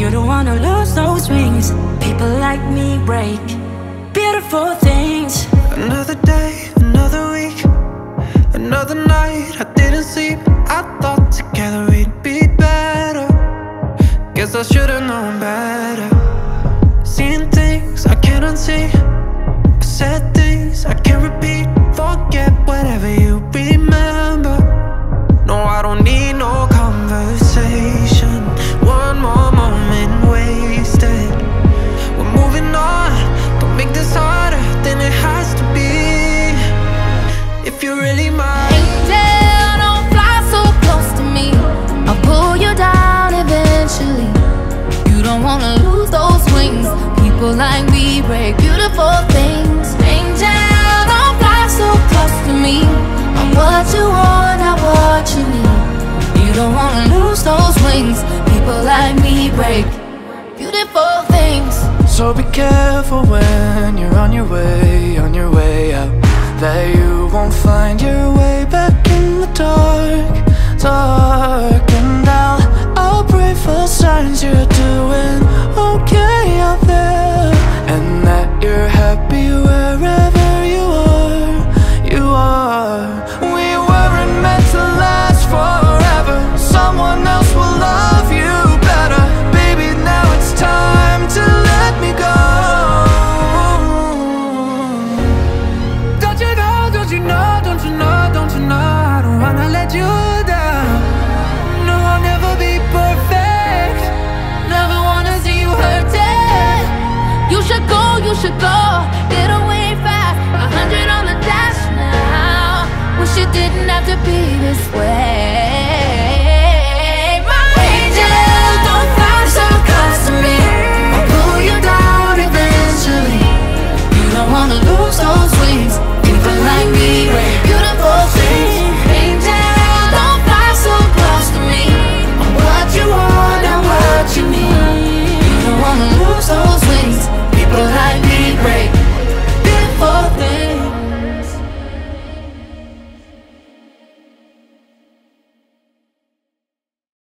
You don't wanna lose those wings. People like me break beautiful things. Another day, another week, another night I didn't sleep. I thought together we'd be better. Guess I should've known better. Seeing things I can't unsee, said things I can't repeat. Forget whatever you remember. No, I don't need no conversation. One more moment wasted. We're moving on. Don't make this harder than it has to be. If you're really mine. Angel, don't fly so close to me. I'll pull you down eventually. You don't wanna lose those wings. People like me break beautiful things. Angel, don't fly so close to me. I'm what you want, not what you need. You don't wanna lose those wings. People like me break beautiful things. So be careful when you're on your way out, that you won't find your way back in the dark, dark. And I'll pray for signs you're doing